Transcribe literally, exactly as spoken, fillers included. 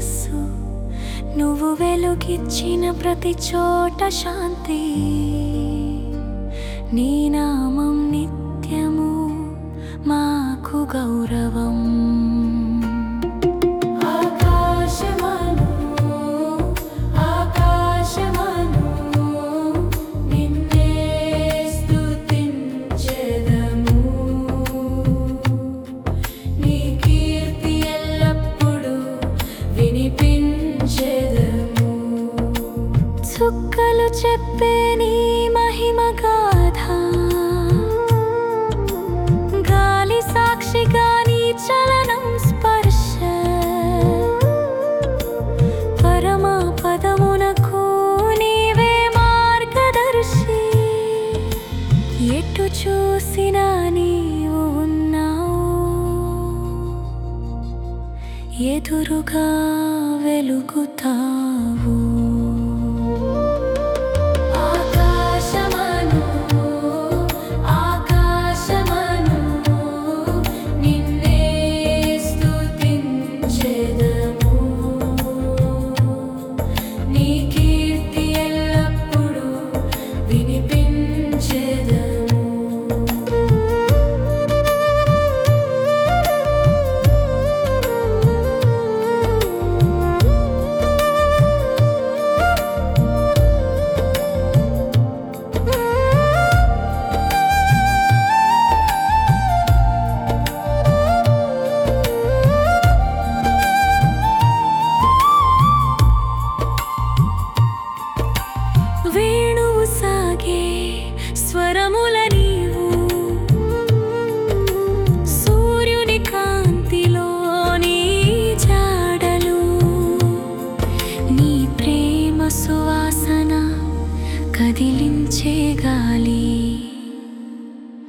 మనస్సు నువ్వు వెలుగిచ్చిన ప్రతి చోట శాంతి నీ నామం నిత్యము మాకు గౌరవం చుక్కలు చెప్పే నీ మహిమ గాథ గాలి సాక్షిగా నీ చలనం స్పర్శ పరమ పదమునకు నీవే మార్గదర్శి ఎటు చూసినా నీవు ఉన్నావు ఎదురుగా వెలుగుతావు స్వరముల నీవు సూర్యుని కాంతిలో నీ జాడలు నీ ప్రేమ సువాసన కదిలించే గాలి